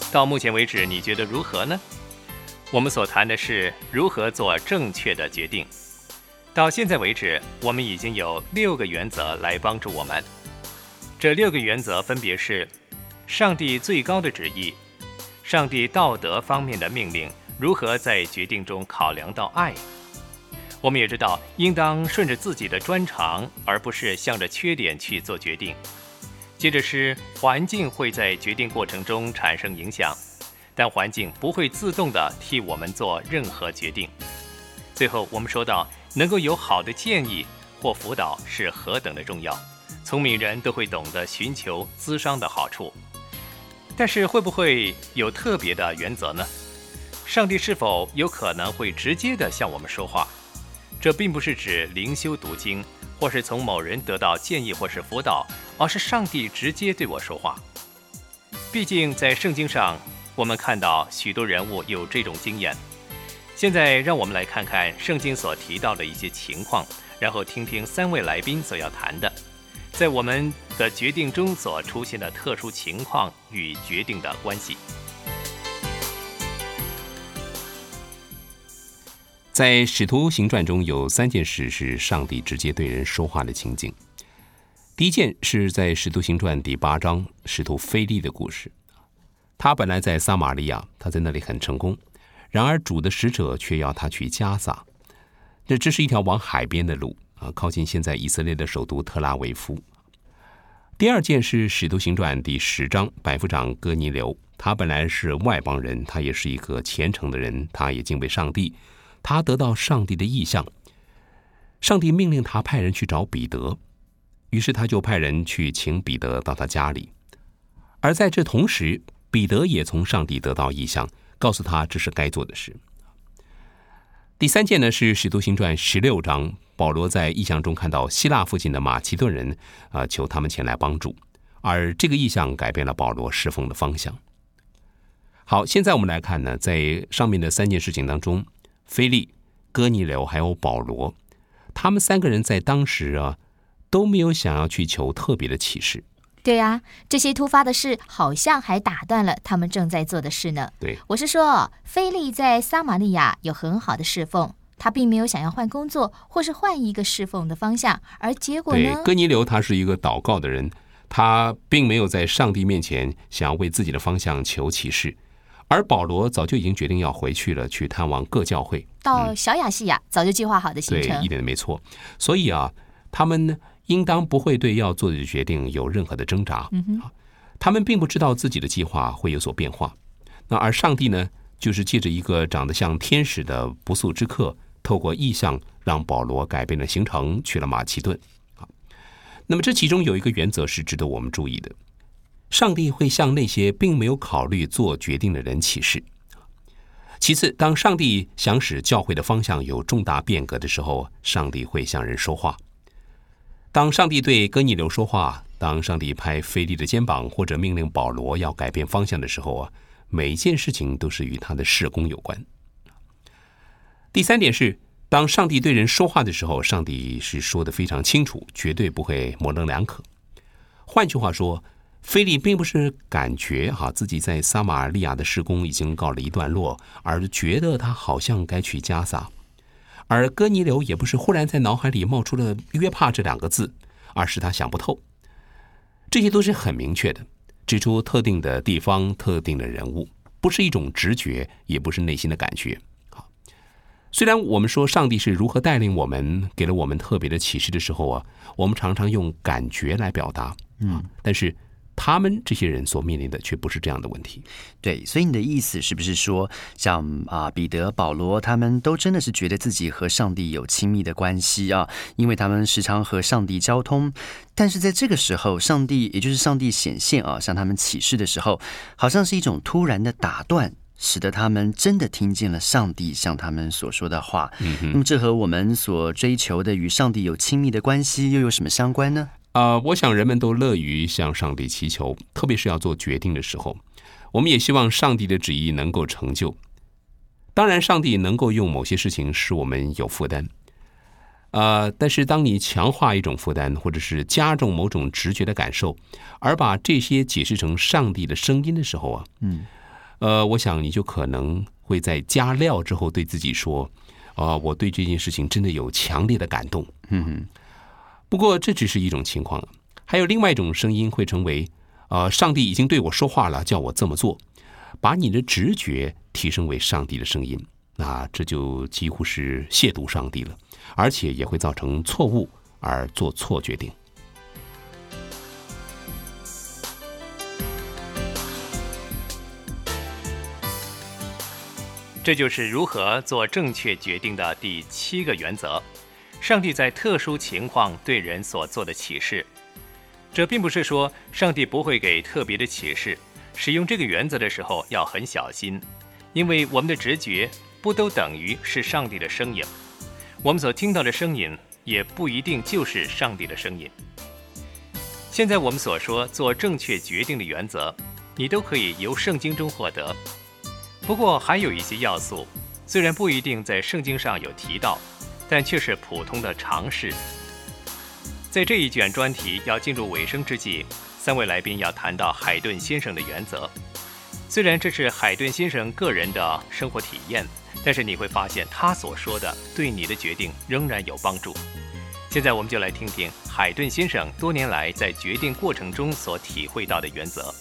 到目前为止，你觉得如何呢？我们所谈的是如何做正确的决定。到现在为止，我们已经有6个原则来帮助我们。这6个原则分别是：上帝最高的旨意，上帝道德方面的命令，如何在决定中考量到爱。我们也知道，应当顺着自己的专长，而不是向着缺点去做决定。接着是环境会在决定过程中产生影响，但环境不会自动地替我们做任何决定。最后我们说到，能够有好的建议或辅导是何等的重要，聪明人都会懂得寻求咨商的好处。但是会不会有特别的原则呢？上帝是否有可能会直接地向我们说话？这并不是指灵修读经，或是从某人得到建议或是辅导，而是上帝直接对我说话。毕竟在圣经上，我们看到许多人物有这种经验。现在让我们来看看圣经所提到的一些情况，然后听听3位来宾所要谈的，在我们的决定中所出现的特殊情况与决定的关系。 在使徒行传中有3件事是上帝直接对人说话的情景。第一件是在使徒行传第8章，使徒腓利的故事。他本来在撒玛利亚，他在那里很成功，然而主的使者却要他去加撒。这是一条往海边的路，靠近现在以色列的首都特拉维夫。第二件是使徒行传第10章，百夫长哥尼流，他本来是外邦人，他也是一个虔诚的人，他也敬畏上帝，他得到上帝的意象，上帝命令他派人去找彼得，于是他就派人去请彼得到他家里。而在这同时，彼得也从上帝得到意象，告诉他这是该做的事。第3件呢是使徒行传16章，保罗在意象中看到希腊附近的马其顿人，求他们前来帮助，而这个意象改变了保罗侍奉的方向。好，现在我们来看呢，在上面的3件事情当中，腓利、哥尼流还有保罗，他们3个人在当时都没有想要去求特别的启示。 对啊，这些突发的事好像还打断了他们正在做的事呢。 对， 我是说，腓利在撒玛利亚有很好的侍奉，他并没有想要换工作或是换一个侍奉的方向，而结果呢？ 对，哥尼流他是一个祷告的人，他并没有在上帝面前想要为自己的方向求启示。而保罗早就已经决定要回去了，去探望各教会， 到小亚细亚，早就计划好的行程。 对，一点都没错。所以他们呢，应当不会对要做的决定有任何的挣扎。他们并不知道自己的计划会有所变化。那而上帝呢，就是借着一个长得像天使的不速之客，透过异象让保罗改变了行程，去了马其顿。那么这其中有一个原则是值得我们注意的。上帝会向那些并没有考虑做决定的人启示。其次，当上帝想使教会的方向有重大变革的时候，上帝会向人说话。当上帝对哥尼流说话，当上帝拍腓利的肩膀，或者命令保罗要改变方向的时候每一件事情都是与他的事工有关。第3点是，当上帝对人说话的时候，上帝是说得非常清楚，绝对不会模棱两可。换句话说，腓利并不是感觉自己在撒玛利亚的事工已经告了一段落，而觉得他好像该去加撒。而哥尼流也不是忽然在脑海里冒出了约帕这2个字，而是他想不透。这些都是很明确的，指出特定的地方、特定的人物，不是一种直觉，也不是内心的感觉。虽然我们说上帝是如何带领我们，给了我们特别的启示的时候我们常常用感觉来表达，但是他们这些人所面临的却不是这样的问题。 对，所以你的意思是不是说，像彼得、保罗他们都真的是觉得自己和上帝有亲密的关系因为他们时常和上帝交通，但是在这个时候，上帝也就是上帝显现向他们启示的时候，好像是一种突然的打断，使得他们真的听见了上帝向他们所说的话。那么这和我们所追求的与上帝有亲密的关系又有什么相关呢？ 我想人们都乐于向上帝祈求，特别是要做决定的时候，我们也希望上帝的旨意能够成就。当然上帝能够用某些事情使我们有负担，但是当你强化一种负担，或者是加重某种直觉的感受，而把这些解释成上帝的声音的时候我想你就可能会在加料之后对自己说，我对这件事情真的有强烈的感动。不过这只是一种情况，还有另外一种声音会成为，上帝已经对我说话了，叫我这么做，把你的直觉提升为上帝的声音，那这就几乎是亵渎上帝了，而且也会造成错误而做错决定。 这就是如何做正确决定的第7个原则，上帝在特殊情况对人所做的启示。这并不是说上帝不会给特别的启示，使用这个原则的时候要很小心，因为我们的直觉不都等于是上帝的声音，我们所听到的声音也不一定就是上帝的声音。现在我们所说做正确决定的原则，你都可以由圣经中获得。不过还有一些要素，虽然不一定在圣经上有提到，但却是普通的常识。在这一卷专题要进入尾声之际，3位来宾要谈到海顿先生的原则。虽然这是海顿先生个人的生活体验，但是你会发现他所说的对你的决定仍然有帮助。现在我们就来听听海顿先生多年来在决定过程中所体会到的原则。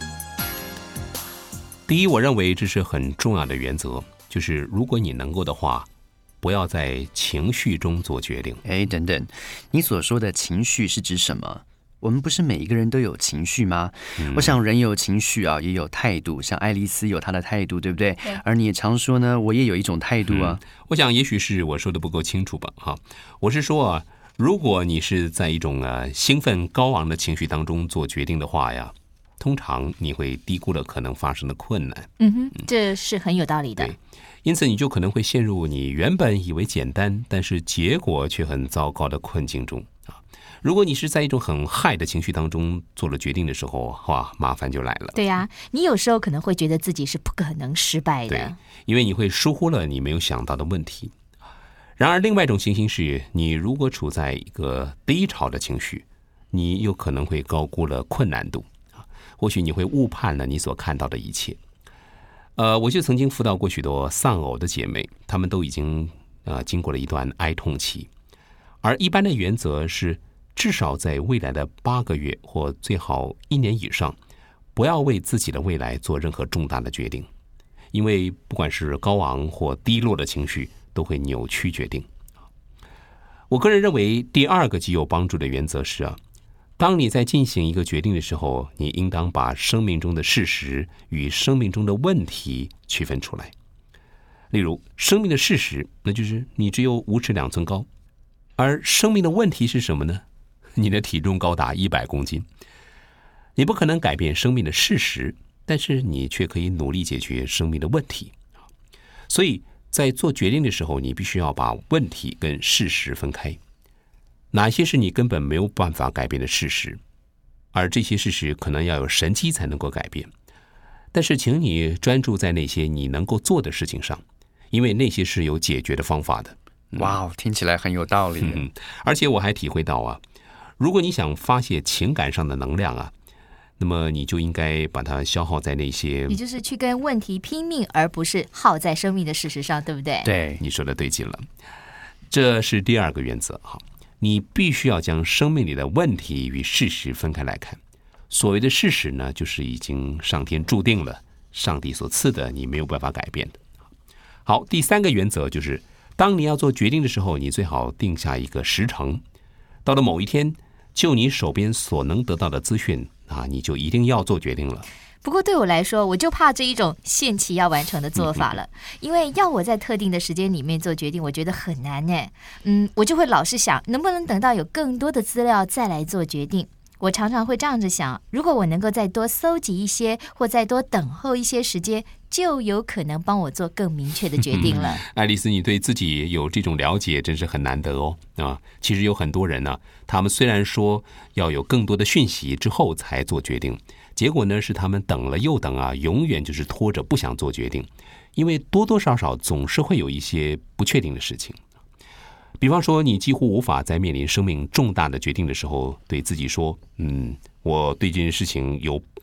第一，我认为这是很重要的原则，就是如果你能够的话，不要在情绪中做决定。 等等，你所说的情绪是指什么？我们不是每一个人都有情绪吗？我想人有情绪啊，也有态度，像爱丽丝有她的态度，对不对？而你也常说呢，我也有一种态度啊。 我想也许是我说的不够清楚吧。我是说如果你是在一种兴奋高昂的情绪当中做决定的话呀，通常你会低估了可能发生的困难。 这是很有道理的。 对，因此你就可能会陷入你原本以为简单，但是结果却很糟糕的困境中。如果你是在一种很嗨的情绪当中做了决定的时候，麻烦就来了。 对呀，你有时候可能会觉得自己是不可能失败的。 对，因为你会疏忽了你没有想到的问题。然而另外一种情形是，你如果处在一个低潮的情绪，你有可能会高估了困难度，或许你会误判了你所看到的一切。我就曾经辅导过许多丧偶的姐妹，她们都已经经过了一段哀痛期，而一般的原则是至少在未来的8个月或最好1年以上，不要为自己的未来做任何重大的决定，因为不管是高昂或低落的情绪都会扭曲决定。我个人认为第2个极有帮助的原则是当你在进行一个决定的时候，你应当把生命中的事实与生命中的问题区分出来。例如，生命的事实，那就是你只有5尺2寸高，而生命的问题是什么呢？你的体重高达100公斤。你不可能改变生命的事实，但是你却可以努力解决生命的问题。所以在做决定的时候，你必须要把问题跟事实分开。哪些是你根本没有办法改变的事实，而这些事实可能要有神迹才能够改变。但是请你专注在那些你能够做的事情上，因为那些是有解决的方法的。 哇，听起来很有道理。 而且我还体会到如果你想发泄情感上的能量那么你就应该把它消耗在那些， 也就是去跟问题拼命，而不是耗在生命的事实上，对不对？ 对， 你说的对极了。这是第2个原则。你必须要将生命里的问题与事实分开来看。所谓的事实呢，就是已经上天注定了，上帝所赐的，你没有办法改变的。好，第3个原则就是，当你要做决定的时候，你最好定下一个时程，到了某一天，就你手边所能得到的资讯你就一定要做决定了。 不过对我来说，我就怕这一种限期要完成的做法了，因为要我在特定的时间里面做决定，我觉得很难呢。我就会老是想，能不能等到有更多的资料再来做决定。我常常会这样子想，如果我能够再多搜集一些，或再多等候一些时间，就有可能帮我做更明确的决定了。 爱丽丝，你对自己有这种了解真是很难得其实有很多人他们虽然说要有更多的讯息之后才做决定，结果呢是他们等了又等永远就是拖着不想做决定，因为多多少少总是会有一些不确定的事情。比方说，你几乎无法在面临生命重大的决定的时候对自己说我对这件事情有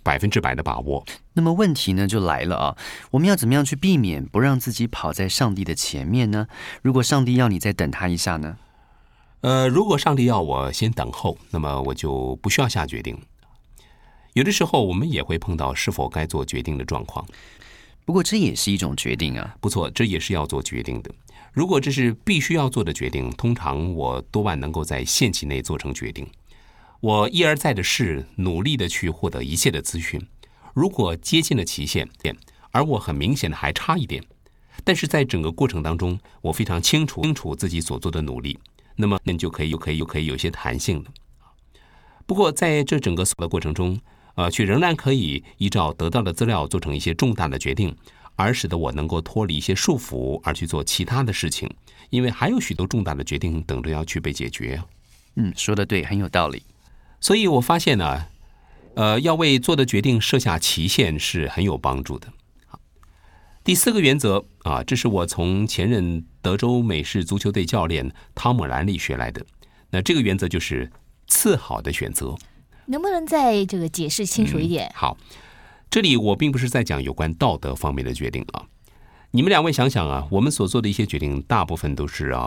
100%的把握。 那么问题呢就来了啊，我们要怎么样去避免不让自己跑在上帝的前面呢？如果上帝要你再等他一下呢？ 如果上帝要我先等候，那么我就不需要下决定。有的时候我们也会碰到是否该做决定的状况。 不过这也是一种决定啊。 不错，这也是要做决定的。如果这是必须要做的决定，通常我多半能够在限期内做成决定。我一而再的试，努力的去获得一切的资讯。如果接近了期限，而我很明显的还差一点，但是在整个过程当中，我非常清楚自己所做的努力，那么就可以有些弹性了。不过在这整个的过程中，却仍然可以依照得到的资料做成一些重大的决定，而使得我能够脱离一些束缚，而去做其他的事情，因为还有许多重大的决定等着要去被解决。 说得对，很有道理。 所以我发现呢，要为做的决定设下期限是很有帮助的。第4个原则啊，这是我从前任德州美式足球队教练汤姆·兰利学来的。那这个原则就是次好的选择。 能不能再这个解释清楚一点？ 好，这里我并不是在讲有关道德方面的决定啊。你们两位想想啊，我们所做的一些决定，大部分都是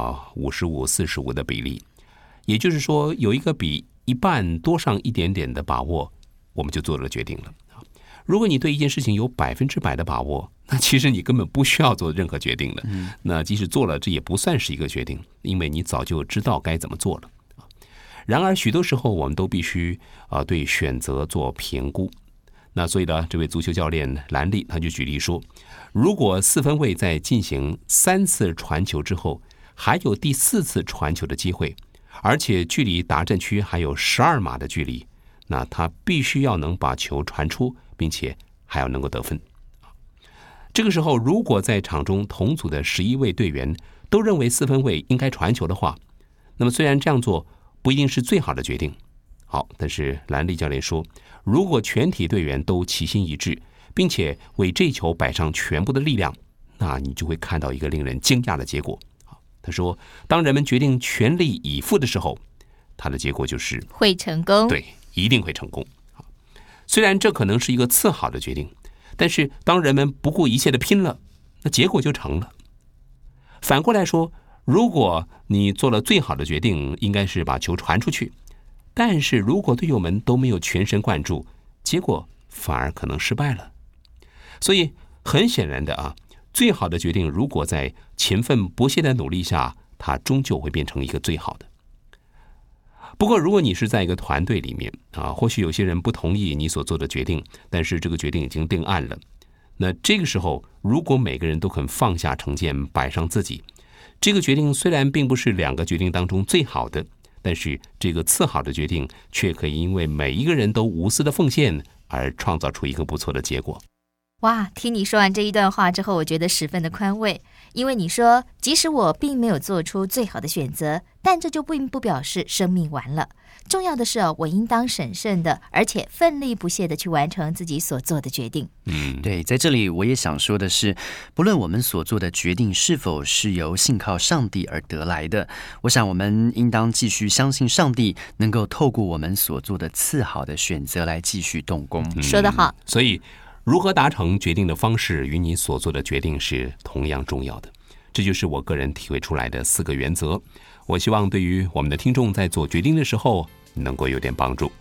55-45的比例，也就是说，有一个比一半多上一点点的把握，我们就做了决定了。如果你对一件事情有100%的把握，那其实你根本不需要做任何决定了。那即使做了，这也不算是一个决定，因为你早就知道该怎么做了。然而，许多时候我们都必须对选择做评估。那所以呢，这位足球教练兰利他就举例说，如果4分卫在进行3次传球之后，还有第4次传球的机会，而且距离达阵区还有12码的距离，那他必须要能把球传出，并且还要能够得分。这个时候，如果在场中同组的11位队员都认为4分卫应该传球的话，那么虽然这样做不一定是最好的决定，但是兰利教练说，如果全体队员都齐心一致，并且为这球摆上全部的力量，那你就会看到一个令人惊讶的结果。他说，当人们决定全力以赴的时候，他的结果就是会成功。 对，一定会成功。虽然这可能是一个次好的决定，但是当人们不顾一切的拼了，那结果就成了。反过来说，如果你做了最好的决定，应该是把球传出去，但是如果队友们都没有全神贯注，结果反而可能失败了。所以很显然的最好的决定如果在勤奋不懈的努力下，它终究会变成一个最好的。不过如果你是在一个团队里面或许有些人不同意你所做的决定，但是这个决定已经定案了，那这个时候如果每个人都肯放下成见，摆上自己，这个决定虽然并不是2个决定当中最好的，但是这个次好的决定却可以因为每一个人都无私的奉献而创造出一个不错的结果。 哇，听你说完这一段话之后，我觉得十分的宽慰，因为你说即使我并没有做出最好的选择，但这就并不表示生命完了。重要的是我应当审慎的，而且奋力不懈的去完成自己所做的决定。 对，在这里我也想说的是，不论我们所做的决定是否是由信靠上帝而得来的，我想我们应当继续相信上帝能够透过我们所做的次好的选择来继续动工。 说得好。 所以如何达成决定的方式与你所做的决定是同样重要的，这就是我个人体会出来的4个原则。我希望对于我们的听众在做决定的时候能够有点帮助。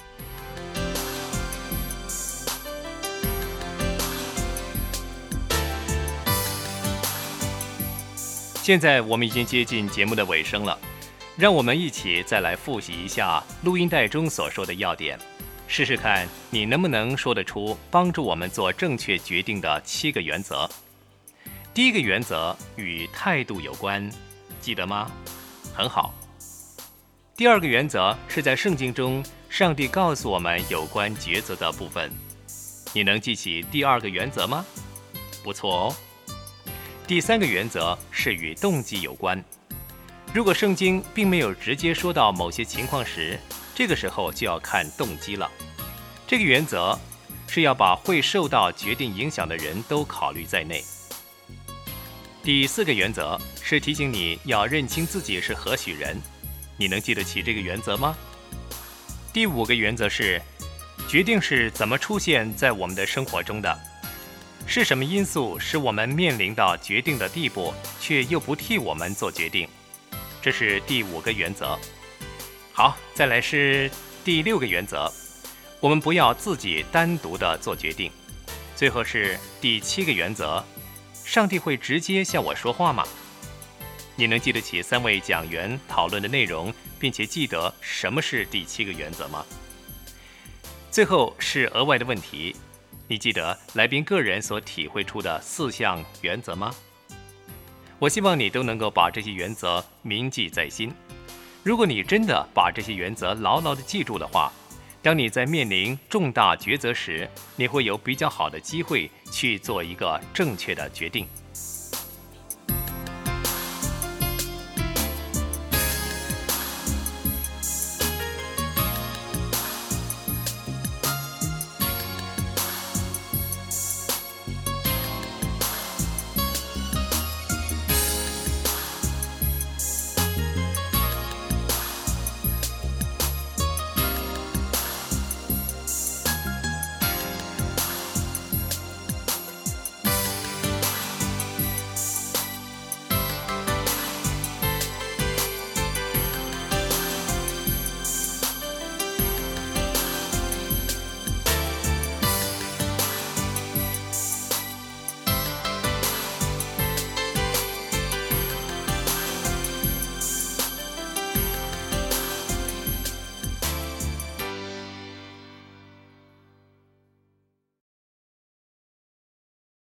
现在我们已经接近节目的尾声了，让我们一起再来复习一下录音带中所说的要点，试试看你能不能说得出帮助我们做正确决定的7个原则。第1个原则与态度有关，记得吗？很好。第2个原则是在圣经中上帝告诉我们有关抉择的部分，你能记起第2个原则吗？不错哦。第3个原则是与动机有关，如果圣经并没有直接说到某些情况时，这个时候就要看动机了。这个原则是要把会受到决定影响的人都考虑在内。第4个原则是提醒你要认清自己是何许人，你能记得起这个原则吗？第5个原则是决定是怎么出现在我们的生活中的？是什么因素使我们面临到决定的地步，却又不替我们做决定？这是第5个原则。好，再来是第6个原则，我们不要自己单独的做决定。最后是第7个原则，上帝会直接向我说话吗？你能记得起3位讲员讨论的内容，并且记得什么是第7个原则吗？最后是额外的问题，你记得来宾个人所体会出的4项原则吗？我希望你都能够把这些原则铭记在心。如果你真的把这些原则牢牢地记住的话，当你在面临重大抉择时，你会有比较好的机会去做一个正确的决定。